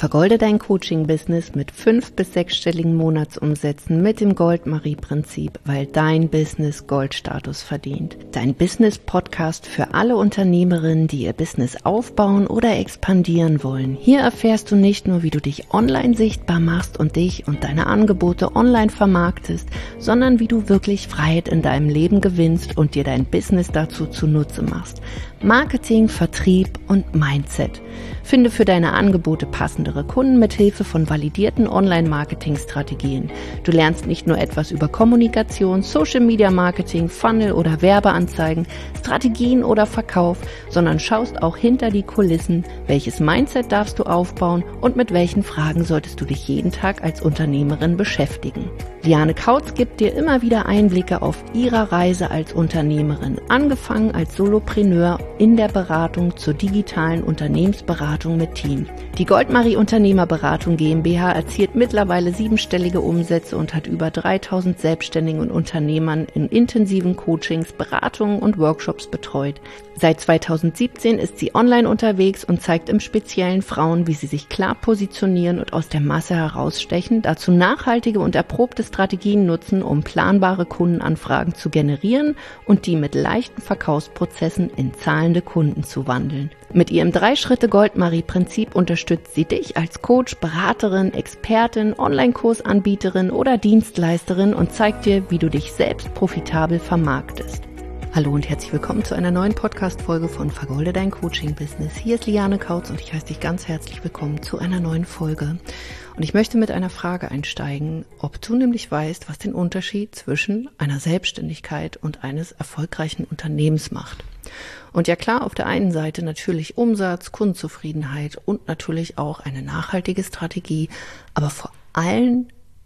Vergolde dein Coaching-Business mit 5- bis 6-stelligen Monatsumsätzen mit dem Gold-Marie-Prinzip, weil dein Business Goldstatus verdient. Dein Business-Podcast für alle Unternehmerinnen, die ihr Business aufbauen oder expandieren wollen. Hier erfährst du nicht nur, wie du dich online sichtbar machst und dich und deine Angebote online vermarktest, sondern wie du wirklich Freiheit in deinem Leben gewinnst und dir dein Business dazu zunutze machst. Marketing, Vertrieb und Mindset. Finde für deine Angebote passendere Kunden mit Hilfe von validierten Online-Marketing-Strategien. Du lernst nicht nur etwas über Kommunikation, Social-Media-Marketing, Funnel oder Werbeanzeigen, Strategien oder Verkauf, sondern schaust auch hinter die Kulissen, welches Mindset darfst du aufbauen und mit welchen Fragen solltest du dich jeden Tag als Unternehmerin beschäftigen. Liane Kautz gibt dir immer wieder Einblicke auf ihrer Reise als Unternehmerin, angefangen als Solopreneur in der Beratung zur digitalen Unternehmensberatung mit Team. Die Gold-Marie Unternehmerberatung GmbH erzielt mittlerweile 7-stellige Umsätze und hat über 3000 Selbstständigen und Unternehmern in intensiven Coachings, Beratungen und Workshops betreut. Seit 2017 ist sie online unterwegs und zeigt im Speziellen Frauen, wie sie sich klar positionieren und aus der Masse herausstechen, dazu nachhaltige und erprobte Strategien nutzen, um planbare Kundenanfragen zu generieren und die mit leichten Verkaufsprozessen in zahlende Kunden zu wandeln. Mit ihrem 3-Schritte-Gold-Marie-Prinzip unterstützt sie dich als Coach, Beraterin, Expertin, Online-Kursanbieterin oder Dienstleisterin und zeigt dir, wie du dich selbst profitabel vermarktest. Hallo und herzlich willkommen zu einer neuen Podcast-Folge von Vergolde dein Coaching-Business. Hier ist Liane Kautz und ich heiße dich ganz herzlich willkommen zu einer neuen Folge. Und ich möchte mit einer Frage einsteigen, ob du nämlich weißt, was den Unterschied zwischen einer Selbstständigkeit und eines erfolgreichen Unternehmens macht. Und ja klar, auf der einen Seite natürlich Umsatz, Kundenzufriedenheit und natürlich auch eine nachhaltige Strategie, aber vor allem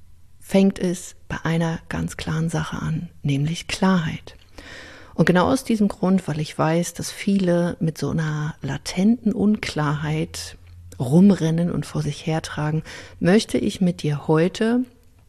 fängt es bei einer ganz klaren Sache an, nämlich Klarheit. Und genau aus diesem Grund, weil ich weiß, dass viele mit so einer latenten Unklarheit rumrennen und vor sich hertragen, möchte ich mit dir heute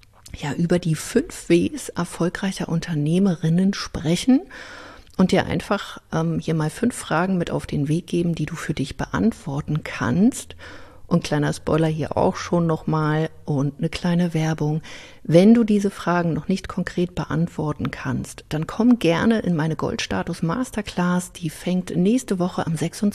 über die 5 Ws erfolgreicher Unternehmerinnen sprechen und dir einfach hier mal 5 Fragen mit auf den Weg geben, die du für dich beantworten kannst. Und kleiner Spoiler hier auch schon nochmal und eine kleine Werbung. Wenn du diese Fragen noch nicht konkret beantworten kannst, dann komm gerne in meine Goldstatus Masterclass. Die fängt nächste Woche am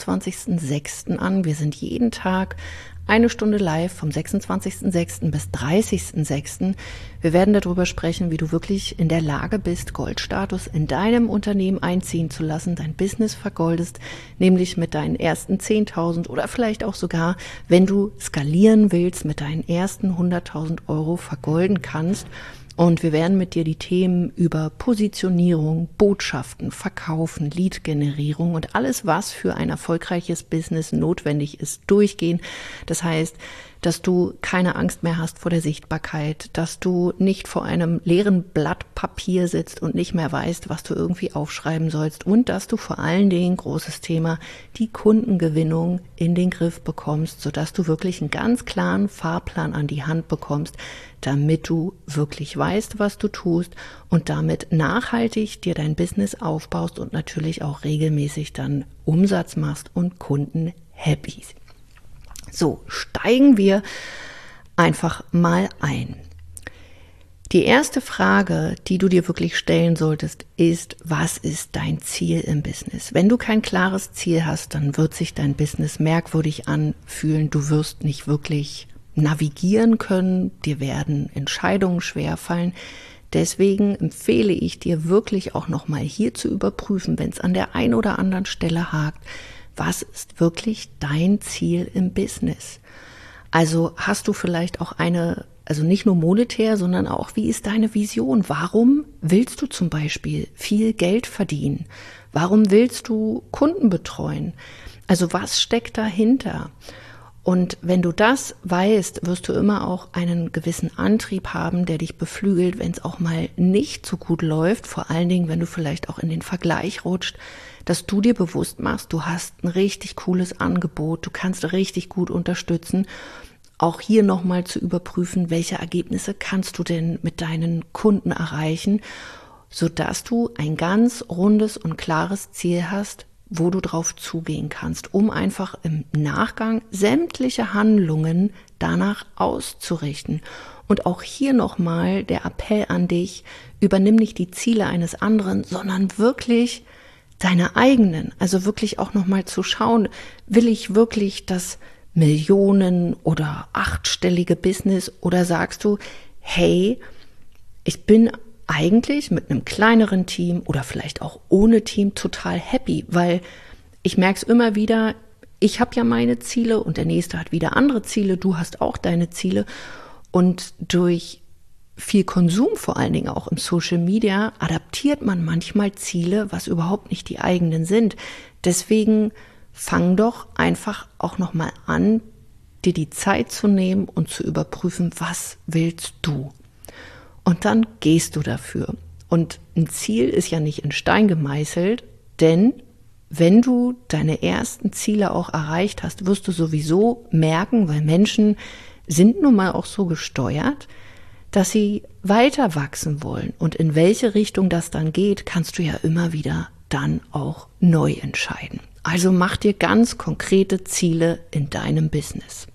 26.06. an. Wir sind jeden Tag 1 Stunde live vom 26.06. bis 30.06. Wir werden darüber sprechen, wie du wirklich in der Lage bist, Goldstatus in deinem Unternehmen einziehen zu lassen, dein Business vergoldest, nämlich mit deinen ersten 10.000 oder vielleicht auch sogar, wenn du skalieren willst, mit deinen ersten 100.000 Euro vergolden kannst. Und wir werden mit dir die Themen über Positionierung, Botschaften, Verkaufen, Lead-Generierung und alles, was für ein erfolgreiches Business notwendig ist, durchgehen. Das heißt, dass du keine Angst mehr hast vor der Sichtbarkeit, dass du nicht vor einem leeren Blatt Papier sitzt und nicht mehr weißt, was du irgendwie aufschreiben sollst und dass du vor allen Dingen, großes Thema, die Kundengewinnung in den Griff bekommst, sodass du wirklich einen ganz klaren Fahrplan an die Hand bekommst, damit du wirklich weißt, was du tust und damit nachhaltig dir dein Business aufbaust und natürlich auch regelmäßig dann Umsatz machst und Kunden happy. So, steigen wir einfach mal ein. Die erste Frage, die du dir wirklich stellen solltest, ist, was ist dein Ziel im Business? Wenn du kein klares Ziel hast, dann wird sich dein Business merkwürdig anfühlen. Du wirst nicht wirklich navigieren können, dir werden Entscheidungen schwerfallen. Deswegen empfehle ich dir wirklich auch nochmal hier zu überprüfen, wenn es an der einen oder anderen Stelle hakt, was ist wirklich dein Ziel im Business? Also hast du vielleicht auch also nicht nur monetär, sondern auch, wie ist deine Vision? Warum willst du zum Beispiel viel Geld verdienen? Warum willst du Kunden betreuen? Also was steckt dahinter? Und wenn du das weißt, wirst du immer auch einen gewissen Antrieb haben, der dich beflügelt, wenn es auch mal nicht so gut läuft, vor allen Dingen, wenn du vielleicht auch in den Vergleich rutscht, dass du dir bewusst machst, du hast ein richtig cooles Angebot, du kannst richtig gut unterstützen. Auch hier nochmal zu überprüfen, welche Ergebnisse kannst du denn mit deinen Kunden erreichen, sodass du ein ganz rundes und klares Ziel hast, wo du drauf zugehen kannst, um einfach im Nachgang sämtliche Handlungen danach auszurichten. Und auch hier nochmal der Appell an dich, übernimm nicht die Ziele eines anderen, sondern wirklich deine eigenen. Also wirklich auch nochmal zu schauen, will ich wirklich das Millionen- oder 8-stellige Business oder sagst du, hey, ich bin eigentlich mit einem kleineren Team oder vielleicht auch ohne Team total happy, weil ich merke es immer wieder, ich habe ja meine Ziele und der Nächste hat wieder andere Ziele, du hast auch deine Ziele und durch viel Konsum, vor allen Dingen auch im Social Media, adaptiert man manchmal Ziele, was überhaupt nicht die eigenen sind. Deswegen fang doch einfach auch nochmal an, dir die Zeit zu nehmen und zu überprüfen, was willst du? Und dann gehst du dafür. Und ein Ziel ist ja nicht in Stein gemeißelt, denn wenn du deine ersten Ziele auch erreicht hast, wirst du sowieso merken, weil Menschen sind nun mal auch so gesteuert, dass sie weiter wachsen wollen. Und in welche Richtung das dann geht, kannst du ja immer wieder dann auch neu entscheiden. Also mach dir ganz konkrete Ziele in deinem Business.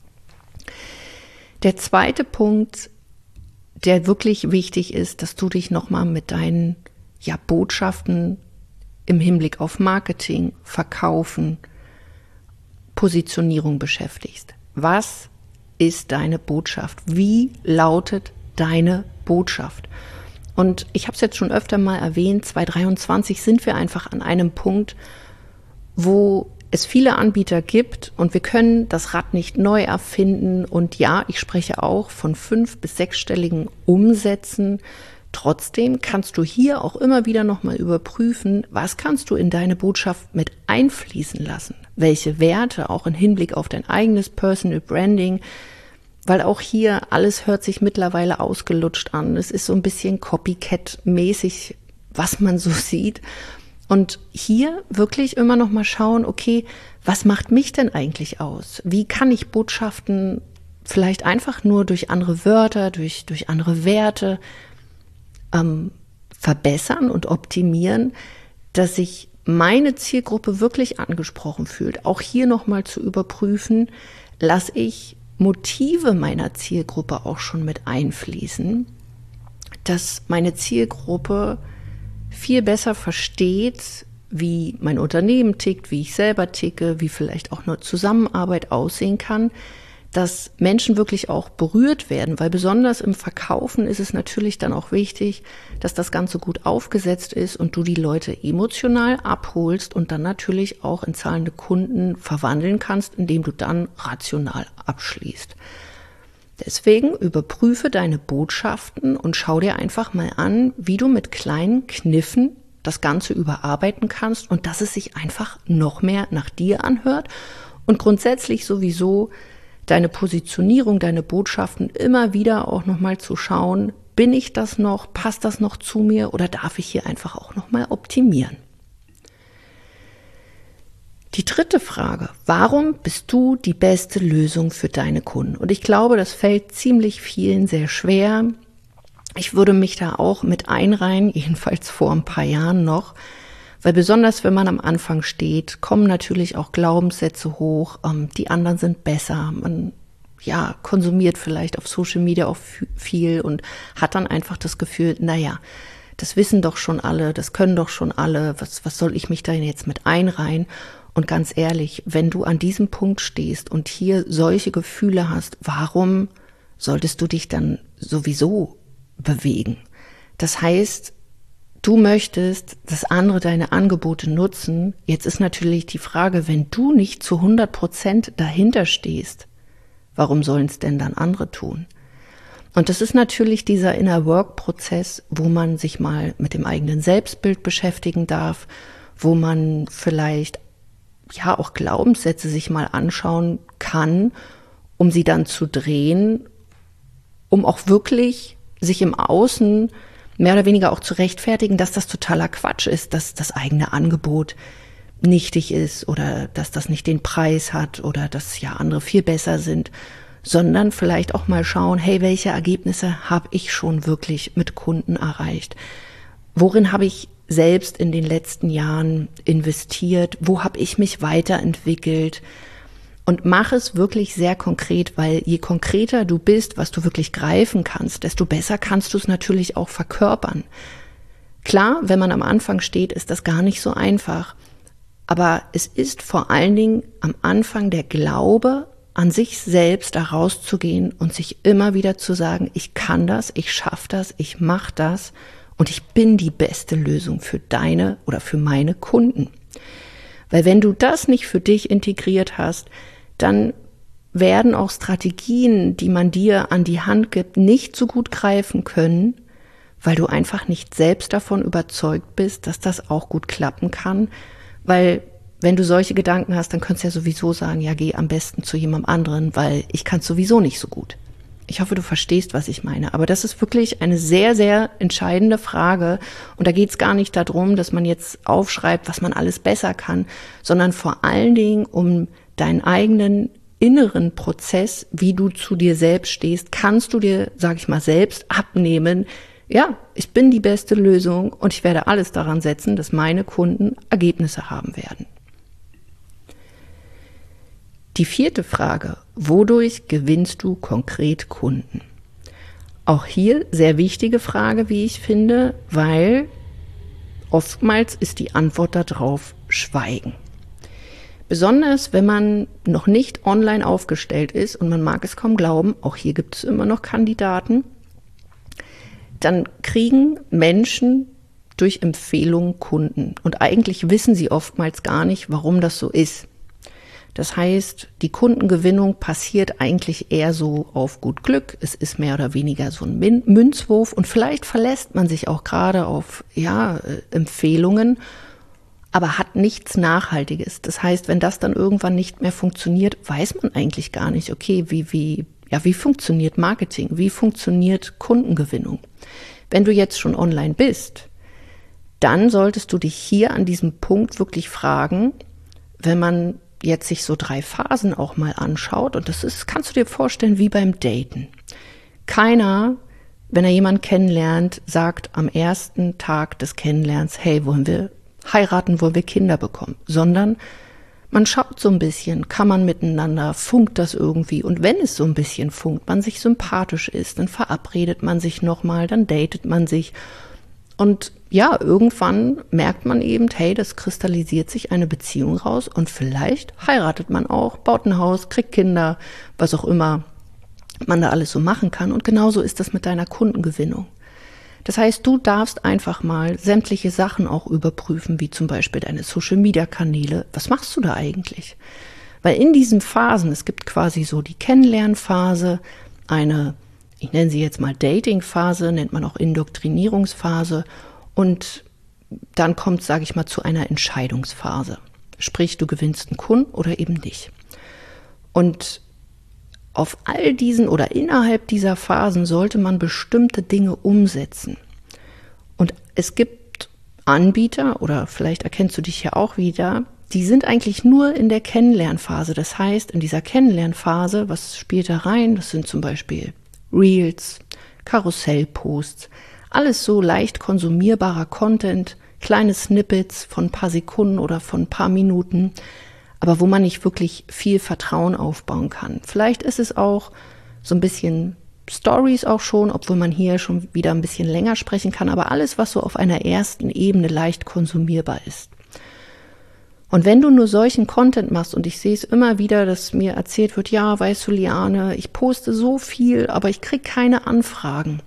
Der zweite Punkt, der wirklich wichtig ist, dass du dich nochmal mit deinen Botschaften im Hinblick auf Marketing, Verkaufen, Positionierung beschäftigst. Was ist deine Botschaft? Wie lautet deine Botschaft? Und ich habe es jetzt schon öfter mal erwähnt, 2023 sind wir einfach an einem Punkt, wo es viele Anbieter gibt und wir können das Rad nicht neu erfinden. Und ja, ich spreche auch von 5- bis 6-stelligen Umsätzen. Trotzdem kannst du hier auch immer wieder nochmal überprüfen, was kannst du in deine Botschaft mit einfließen lassen? Welche Werte auch im Hinblick auf dein eigenes Personal Branding? Weil auch hier alles hört sich mittlerweile ausgelutscht an. Es ist so ein bisschen Copycat-mäßig, was man so sieht. Und hier wirklich immer noch mal schauen, okay, was macht mich denn eigentlich aus? Wie kann ich Botschaften vielleicht einfach nur durch andere Wörter, durch andere Werte verbessern und optimieren, dass sich meine Zielgruppe wirklich angesprochen fühlt? Auch hier noch mal zu überprüfen, lasse ich Motive meiner Zielgruppe auch schon mit einfließen, dass meine Zielgruppe viel besser versteht, wie mein Unternehmen tickt, wie ich selber ticke, wie vielleicht auch eine Zusammenarbeit aussehen kann, dass Menschen wirklich auch berührt werden, weil besonders im Verkaufen ist es natürlich dann auch wichtig, dass das Ganze gut aufgesetzt ist und du die Leute emotional abholst und dann natürlich auch in zahlende Kunden verwandeln kannst, indem du dann rational abschließt. Deswegen überprüfe deine Botschaften und schau dir einfach mal an, wie du mit kleinen Kniffen das Ganze überarbeiten kannst und dass es sich einfach noch mehr nach dir anhört und grundsätzlich sowieso deine Positionierung, deine Botschaften immer wieder auch nochmal zu schauen, bin ich das noch, passt das noch zu mir oder darf ich hier einfach auch nochmal optimieren? Die dritte Frage, warum bist du die beste Lösung für deine Kunden? Und ich glaube, das fällt ziemlich vielen sehr schwer. Ich würde mich da auch mit einreihen, jedenfalls vor ein paar Jahren noch, weil besonders wenn man am Anfang steht, kommen natürlich auch Glaubenssätze hoch, die anderen sind besser, man konsumiert vielleicht auf Social Media auch viel und hat dann einfach das Gefühl, das wissen doch schon alle, das können doch schon alle, was soll ich mich da jetzt mit einreihen? Und ganz ehrlich, wenn du an diesem Punkt stehst und hier solche Gefühle hast, warum solltest du dich dann sowieso bewegen? Das heißt, du möchtest, dass andere deine Angebote nutzen. Jetzt ist natürlich die Frage, wenn du nicht zu 100% dahinter stehst, warum sollen es denn dann andere tun? Und das ist natürlich dieser Inner-Work-Prozess, wo man sich mal mit dem eigenen Selbstbild beschäftigen darf, wo man vielleicht auch Glaubenssätze sich mal anschauen kann, um sie dann zu drehen, um auch wirklich sich im Außen mehr oder weniger auch zu rechtfertigen, dass das totaler Quatsch ist, dass das eigene Angebot nichtig ist oder dass das nicht den Preis hat oder dass andere viel besser sind, sondern vielleicht auch mal schauen, hey, welche Ergebnisse habe ich schon wirklich mit Kunden erreicht? Worin habe ich selbst in den letzten Jahren investiert? Wo habe ich mich weiterentwickelt? Und mach es wirklich sehr konkret, weil je konkreter du bist, was du wirklich greifen kannst, desto besser kannst du es natürlich auch verkörpern. Klar, wenn man am Anfang steht, ist das gar nicht so einfach. Aber es ist vor allen Dingen am Anfang der Glaube an sich selbst, da rauszugehen und sich immer wieder zu sagen, ich kann das, ich schaffe das, ich mache das und ich bin die beste Lösung für deine oder für meine Kunden. Weil wenn du das nicht für dich integriert hast, dann werden auch Strategien, die man dir an die Hand gibt, nicht so gut greifen können, weil du einfach nicht selbst davon überzeugt bist, dass das auch gut klappen kann. Weil wenn du solche Gedanken hast, dann könntest du ja sowieso sagen, ja, geh am besten zu jemandem anderen, weil ich kann es sowieso nicht so gut. Ich hoffe, du verstehst, was ich meine. Aber das ist wirklich eine sehr, sehr entscheidende Frage. Und da geht es gar nicht darum, dass man jetzt aufschreibt, was man alles besser kann, sondern vor allen Dingen um deinen eigenen inneren Prozess, wie du zu dir selbst stehst, kannst du dir, sag ich mal, selbst abnehmen. Ja, ich bin die beste Lösung und ich werde alles daran setzen, dass meine Kunden Ergebnisse haben werden. Die 4. Frage: Wodurch gewinnst du konkret Kunden? Auch hier sehr wichtige Frage, wie ich finde, weil oftmals ist die Antwort darauf Schweigen. Besonders wenn man noch nicht online aufgestellt ist und man mag es kaum glauben, auch hier gibt es immer noch Kandidaten, dann kriegen Menschen durch Empfehlungen Kunden. Und eigentlich wissen sie oftmals gar nicht, warum das so ist. Das heißt, die Kundengewinnung passiert eigentlich eher so auf gut Glück. Es ist mehr oder weniger so ein Münzwurf und vielleicht verlässt man sich auch gerade auf Empfehlungen, aber hat nichts Nachhaltiges. Das heißt, wenn das dann irgendwann nicht mehr funktioniert, weiß man eigentlich gar nicht, okay, wie funktioniert Marketing? Wie funktioniert Kundengewinnung? Wenn du jetzt schon online bist, dann solltest du dich hier an diesem Punkt wirklich fragen, wenn man jetzt sich so 3 Phasen auch mal anschaut, und das ist, kannst du dir vorstellen, wie beim Daten. Keiner, wenn er jemanden kennenlernt, sagt am ersten Tag des Kennenlernens, hey, wollen wir heiraten, wollen wir Kinder bekommen, sondern man schaut so ein bisschen, kann man miteinander, funkt das irgendwie, und wenn es so ein bisschen funkt, man sich sympathisch ist, dann verabredet man sich nochmal, dann datet man sich und ja, irgendwann merkt man eben, hey, das kristallisiert sich eine Beziehung raus und vielleicht heiratet man auch, baut ein Haus, kriegt Kinder, was auch immer man da alles so machen kann, und genauso ist das mit deiner Kundengewinnung. Das heißt, du darfst einfach mal sämtliche Sachen auch überprüfen, wie zum Beispiel deine Social-Media-Kanäle. Was machst du da eigentlich? Weil in diesen Phasen, es gibt quasi so die Kennenlernphase, eine, ich nenne sie jetzt mal Dating-Phase, nennt man auch Indoktrinierungsphase, und dann kommt, sage ich mal, zu einer Entscheidungsphase. Sprich, du gewinnst einen Kunden oder eben nicht. Und auf all diesen oder innerhalb dieser Phasen sollte man bestimmte Dinge umsetzen. Und es gibt Anbieter, oder vielleicht erkennst du dich ja auch wieder, die sind eigentlich nur in der Kennenlernphase. Das heißt, in dieser Kennenlernphase, was spielt da rein? Das sind zum Beispiel Reels, Karussellposts, alles so leicht konsumierbarer Content, kleine Snippets von ein paar Sekunden oder von ein paar Minuten, aber wo man nicht wirklich viel Vertrauen aufbauen kann. Vielleicht ist es auch so ein bisschen Stories auch schon, obwohl man hier schon wieder ein bisschen länger sprechen kann, aber alles, was so auf einer ersten Ebene leicht konsumierbar ist. Und wenn du nur solchen Content machst, und ich sehe es immer wieder, dass mir erzählt wird, ja, weißt du, Liane, ich poste so viel, aber ich kriege keine Anfragen.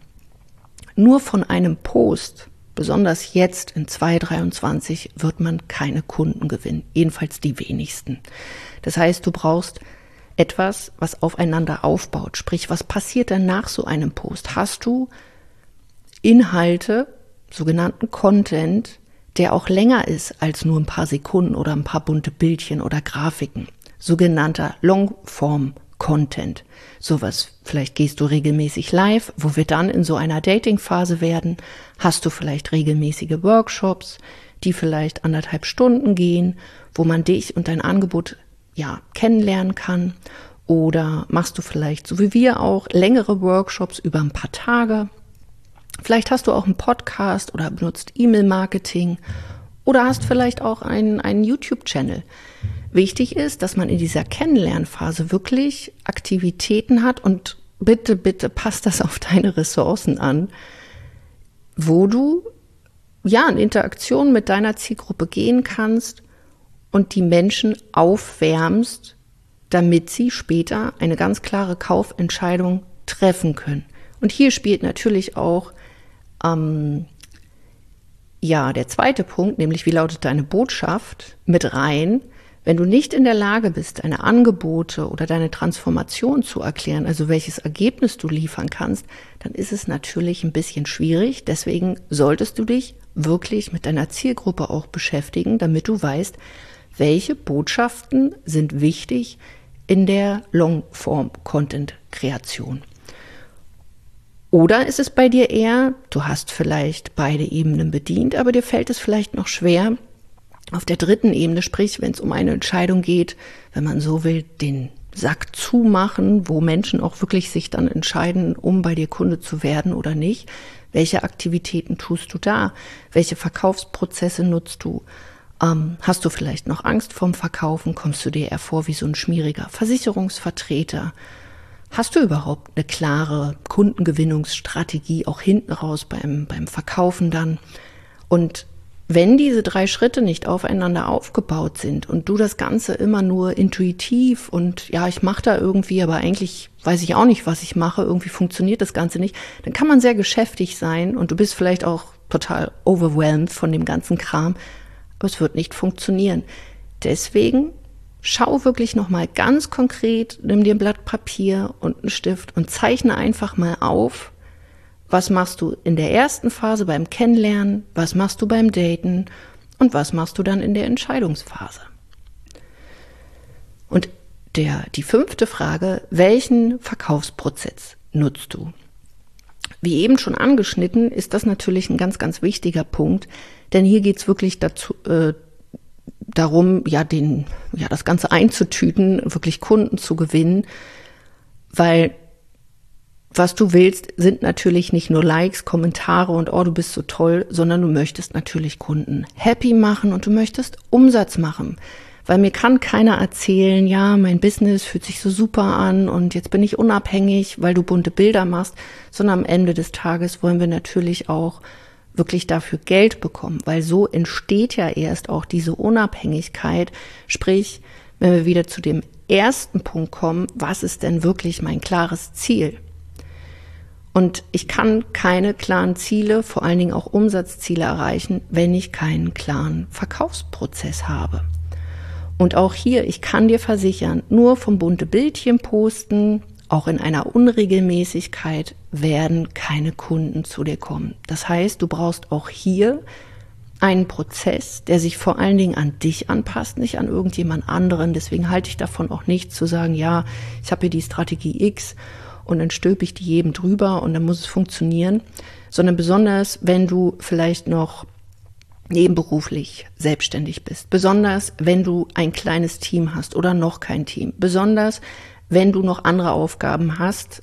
Nur von einem Post, besonders jetzt in 2023, wird man keine Kunden gewinnen, jedenfalls die wenigsten. Das heißt, du brauchst etwas, was aufeinander aufbaut. Sprich, was passiert denn nach so einem Post? Hast du Inhalte, sogenannten Content, der auch länger ist als nur ein paar Sekunden oder ein paar bunte Bildchen oder Grafiken? Sogenannter Longform-Content. Sowas, vielleicht gehst du regelmäßig live, wo wir dann in so einer Dating-Phase werden. Hast du vielleicht regelmäßige Workshops, die vielleicht 1,5 Stunden gehen, wo man dich und dein Angebot kennenlernen kann? Oder machst du vielleicht, so wie wir auch, längere Workshops über ein paar Tage, Vielleicht hast du auch einen Podcast oder benutzt E-Mail-Marketing oder hast vielleicht auch einen YouTube-Channel. Wichtig ist, dass man in dieser Kennenlernphase wirklich Aktivitäten hat und bitte, bitte passt das auf deine Ressourcen an, wo du in Interaktion mit deiner Zielgruppe gehen kannst und die Menschen aufwärmst, damit sie später eine ganz klare Kaufentscheidung treffen können. Und hier spielt natürlich auch der zweite Punkt, nämlich wie lautet deine Botschaft, mit rein. Wenn du nicht in der Lage bist, deine Angebote oder deine Transformation zu erklären, also welches Ergebnis du liefern kannst, dann ist es natürlich ein bisschen schwierig. Deswegen solltest du dich wirklich mit deiner Zielgruppe auch beschäftigen, damit du weißt, welche Botschaften sind wichtig in der Longform-Content-Kreation. Oder ist es bei dir eher, du hast vielleicht beide Ebenen bedient, aber dir fällt es vielleicht noch schwer, auf der dritten Ebene, sprich, wenn es um eine Entscheidung geht, wenn man so will, den Sack zumachen, wo Menschen auch wirklich sich dann entscheiden, um bei dir Kunde zu werden oder nicht. Welche Aktivitäten tust du da? Welche Verkaufsprozesse nutzt du? Hast du vielleicht noch Angst vorm Verkaufen? Kommst du dir eher vor wie so ein schmieriger Versicherungsvertreter? Hast du überhaupt eine klare Kundengewinnungsstrategie auch hinten raus beim Verkaufen dann? Und wenn diese 3 Schritte nicht aufeinander aufgebaut sind und du das Ganze immer nur intuitiv und ich mache da irgendwie, aber eigentlich weiß ich auch nicht, was ich mache, irgendwie funktioniert das Ganze nicht, dann kann man sehr geschäftig sein und du bist vielleicht auch total overwhelmed von dem ganzen Kram, aber es wird nicht funktionieren. Deswegen schau wirklich nochmal ganz konkret, nimm dir ein Blatt Papier und einen Stift und zeichne einfach mal auf, was machst du in der ersten Phase beim Kennenlernen, was machst du beim Daten und was machst du dann in der Entscheidungsphase. Und die 5. Frage, welchen Verkaufsprozess nutzt du? Wie eben schon angeschnitten, ist das natürlich ein ganz, ganz wichtiger Punkt, denn hier geht es wirklich darum, das Ganze einzutüten, wirklich Kunden zu gewinnen, weil was du willst, sind natürlich nicht nur Likes, Kommentare und du bist so toll, sondern du möchtest natürlich Kunden happy machen und du möchtest Umsatz machen. Weil mir kann keiner erzählen, mein Business fühlt sich so super an und jetzt bin ich unabhängig, weil du bunte Bilder machst, sondern am Ende des Tages wollen wir natürlich auch wirklich dafür Geld bekommen, weil so entsteht ja erst auch diese Unabhängigkeit. Sprich, wenn wir wieder zu dem ersten Punkt kommen, was ist denn wirklich mein klares Ziel? Und ich kann keine klaren Ziele, vor allen Dingen auch Umsatzziele erreichen, wenn ich keinen klaren Verkaufsprozess habe. Und auch hier, ich kann dir versichern, nur vom bunte Bildchen posten, auch in einer Unregelmäßigkeit, werden keine Kunden zu dir kommen. Das heißt, du brauchst auch hier einen Prozess, der sich vor allen Dingen an dich anpasst, nicht an irgendjemand anderen. Deswegen halte ich davon auch nicht zu sagen, ich habe hier die Strategie X und dann stülpe ich die jedem drüber und dann muss es funktionieren, sondern besonders, wenn du vielleicht noch nebenberuflich selbstständig bist, besonders, wenn du ein kleines Team hast oder noch kein Team, besonders, wenn du noch andere Aufgaben hast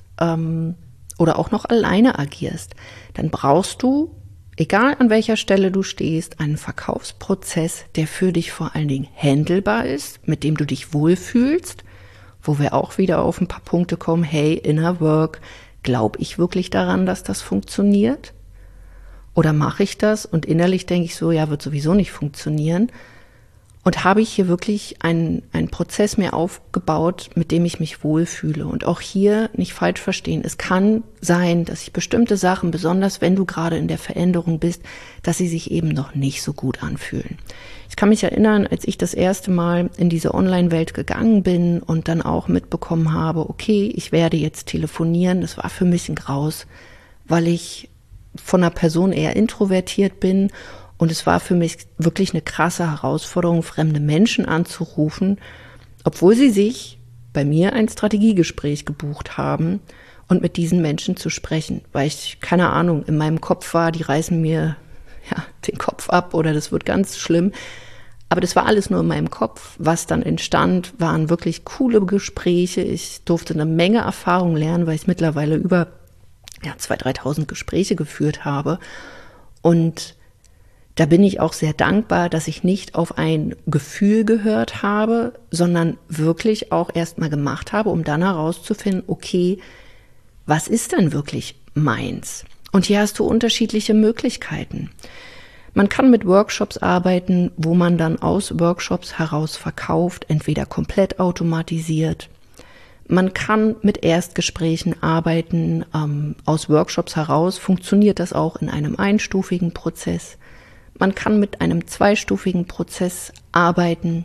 oder auch noch alleine agierst, dann brauchst du, egal an welcher Stelle du stehst, einen Verkaufsprozess, der für dich vor allen Dingen handelbar ist, mit dem du dich wohlfühlst, wo wir auch wieder auf ein paar Punkte kommen, hey, Inner Work, glaube ich wirklich daran, dass das funktioniert? Oder mache ich das und innerlich denke ich so, wird sowieso nicht funktionieren? Und habe ich hier wirklich einen Prozess mir aufgebaut, mit dem ich mich wohlfühle? Und auch hier nicht falsch verstehen, es kann sein, dass sich bestimmte Sachen, besonders wenn du gerade in der Veränderung bist, dass sie sich eben noch nicht so gut anfühlen. Ich kann mich erinnern, als ich das erste Mal in diese Online-Welt gegangen bin und dann auch mitbekommen habe, okay, ich werde jetzt telefonieren, das war für mich ein Graus, weil ich von einer Person eher introvertiert bin und es war für mich wirklich eine krasse Herausforderung, fremde Menschen anzurufen, obwohl sie sich bei mir ein Strategiegespräch gebucht haben und mit diesen Menschen zu sprechen, weil ich, keine Ahnung, in meinem Kopf war, die reißen mir den Kopf ab oder das wird ganz schlimm. Aber das war alles nur in meinem Kopf. Was dann entstand, waren wirklich coole Gespräche. Ich durfte eine Menge Erfahrung lernen, weil ich mittlerweile über 2.000, 3.000 Gespräche geführt habe. Und da bin ich auch sehr dankbar, dass ich nicht auf ein Gefühl gehört habe, sondern wirklich auch erstmal gemacht habe, um dann herauszufinden, okay, was ist denn wirklich meins? Und hier hast du unterschiedliche Möglichkeiten. Man kann mit Workshops arbeiten, wo man dann aus Workshops heraus verkauft, entweder komplett automatisiert. Man kann mit Erstgesprächen arbeiten, aus Workshops heraus funktioniert das auch in einem einstufigen Prozess. Man kann mit einem zweistufigen Prozess arbeiten.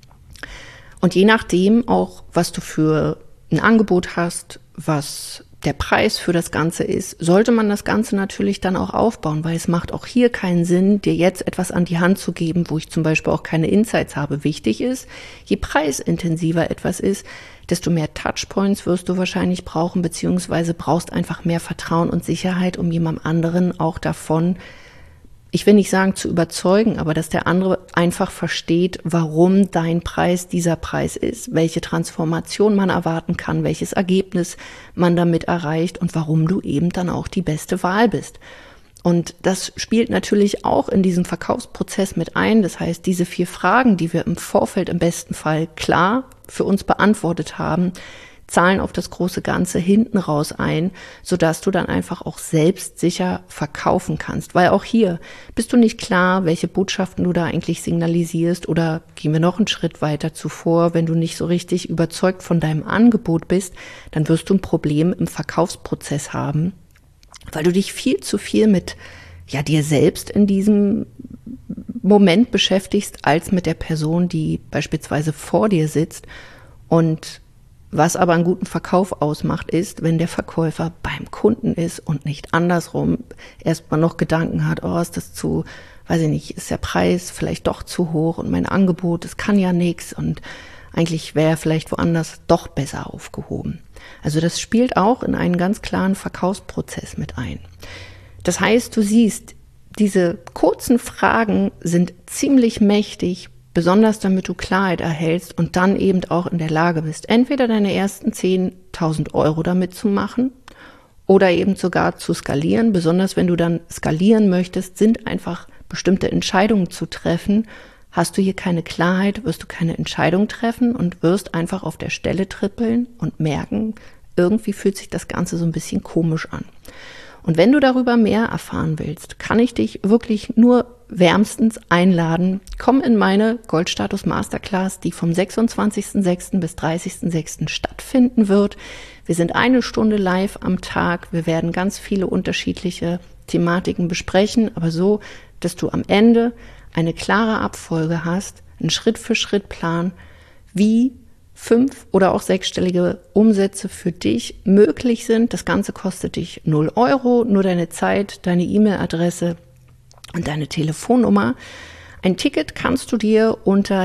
Und je nachdem auch, was du für ein Angebot hast, was der Preis für das Ganze ist, sollte man das Ganze natürlich dann auch aufbauen, weil es macht auch hier keinen Sinn, dir jetzt etwas an die Hand zu geben, wo ich zum Beispiel auch keine Insights habe. Wichtig ist, je preisintensiver etwas ist, desto mehr Touchpoints wirst du wahrscheinlich brauchen, beziehungsweise brauchst einfach mehr Vertrauen und Sicherheit, um jemandem anderen auch davon, ich will nicht sagen zu überzeugen, aber dass der andere einfach versteht, warum dein Preis dieser Preis ist, welche Transformation man erwarten kann, welches Ergebnis man damit erreicht und warum du eben dann auch die beste Wahl bist. Und das spielt natürlich auch in diesem Verkaufsprozess mit ein. Das heißt, diese 4 Fragen, die wir im Vorfeld im besten Fall klar für uns beantwortet haben, zahlen auf das große Ganze hinten raus ein, sodass du dann einfach auch selbstsicher verkaufen kannst. Weil auch hier bist du nicht klar, welche Botschaften du da eigentlich signalisierst, oder gehen wir noch einen Schritt weiter zuvor, wenn du nicht so richtig überzeugt von deinem Angebot bist, dann wirst du ein Problem im Verkaufsprozess haben, weil du dich viel zu viel mit dir selbst in diesem Moment beschäftigst, als mit der Person, die beispielsweise vor dir sitzt. Und was aber einen guten Verkauf ausmacht, ist, wenn der Verkäufer beim Kunden ist und nicht andersrum erstmal noch Gedanken hat, ist das zu, weiß ich nicht, ist der Preis vielleicht doch zu hoch und mein Angebot, das kann ja nichts und eigentlich wäre er vielleicht woanders doch besser aufgehoben. Also das spielt auch in einen ganz klaren Verkaufsprozess mit ein. Das heißt, du siehst, diese kurzen Fragen sind ziemlich mächtig, besonders damit du Klarheit erhältst und dann eben auch in der Lage bist, entweder deine ersten 10.000 Euro damit zu machen oder eben sogar zu skalieren. Besonders wenn du dann skalieren möchtest, sind einfach bestimmte Entscheidungen zu treffen. Hast du hier keine Klarheit, wirst du keine Entscheidung treffen und wirst einfach auf der Stelle trippeln und merken, irgendwie fühlt sich das Ganze so ein bisschen komisch an. Und wenn du darüber mehr erfahren willst, kann ich dich wirklich nur wärmstens einladen. Komm in meine Goldstatus Masterclass, die vom 26.06. bis 30.06. stattfinden wird. Wir sind 1 Stunde live am Tag. Wir werden ganz viele unterschiedliche Thematiken besprechen, aber so, dass du am Ende eine klare Abfolge hast, einen Schritt-für-Schritt-Plan, wie 5- oder auch 6-stellige Umsätze für dich möglich sind. Das Ganze kostet dich 0 Euro, nur deine Zeit, deine E-Mail-Adresse und deine Telefonnummer. Ein Ticket kannst du dir unter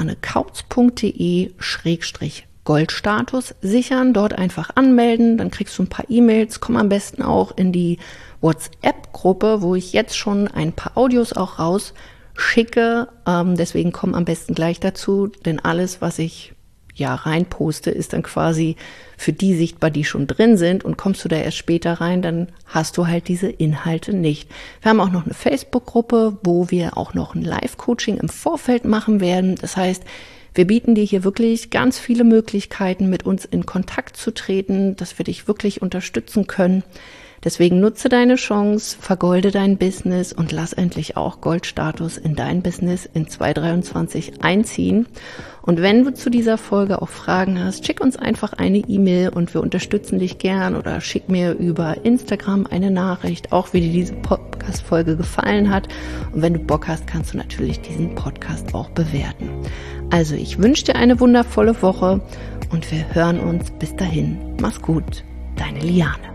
lianekautz.de/Goldstatus sichern, dort einfach anmelden, dann kriegst du ein paar E-Mails, komm am besten auch in die WhatsApp-Gruppe, wo ich jetzt schon ein paar Audios auch rausschicke, deswegen komm am besten gleich dazu, denn alles, was ich reinposte, ist dann quasi für die sichtbar, die schon drin sind, und kommst du da erst später rein, dann hast du halt diese Inhalte nicht. Wir haben auch noch eine Facebook-Gruppe, wo wir auch noch ein Live-Coaching im Vorfeld machen werden. Das heißt, wir bieten dir hier wirklich ganz viele Möglichkeiten, mit uns in Kontakt zu treten, dass wir dich wirklich unterstützen können. Deswegen nutze deine Chance, vergolde dein Business und lass endlich auch Goldstatus in dein Business in 2023 einziehen. Und wenn du zu dieser Folge auch Fragen hast, schick uns einfach eine E-Mail und wir unterstützen dich gern, oder schick mir über Instagram eine Nachricht, auch wie dir diese Podcast-Folge gefallen hat. Und wenn du Bock hast, kannst du natürlich diesen Podcast auch bewerten. Also ich wünsche dir eine wundervolle Woche und wir hören uns bis dahin. Mach's gut, deine Liane.